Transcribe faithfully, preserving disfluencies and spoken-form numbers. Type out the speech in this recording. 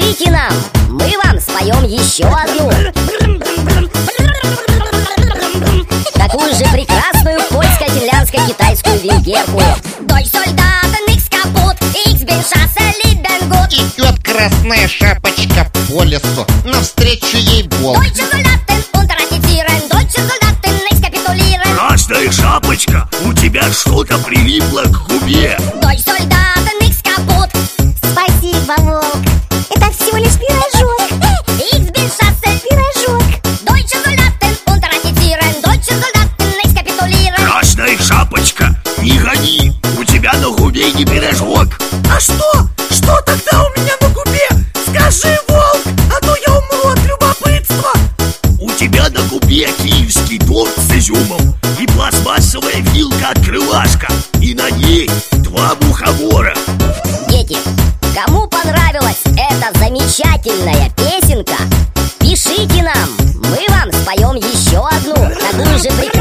Пишите нам, мы вам споем еще одну. Такую же прекрасную польско-финляндско-китайскую венгерку. Deutsch Soldaten, nix kaputt, ich bin Chasse, lieben gut. Идет красная шапочка по лесу, навстречу ей волк. Deutsche Soldaten unteroffizieren, deutsche Soldaten, nix kapitulieren. Красная шапочка, у тебя что-то прилипло к губе. Deutsche Soldaten, nix kaputt. Спасибо, волк. Это всего лишь пирожок. Ich bin Chasse, Пирожок. deutsche Soldaten unteroffizieren, deutsche Soldaten, nix kapitulieren. Красная шапочка, не гони, у тебя на губе не пирожок. А что? Что тогда у меня на губе? Скажи, волк, а то я умру от любопытства. У тебя на губе киевский торт с изюмом и пластмассовая вилка-открывашка, и на ней два мухомора. Дети, кому понравилась эта замечательная песенка, пишите нам, мы вам споем еще одну такую же прекрасную.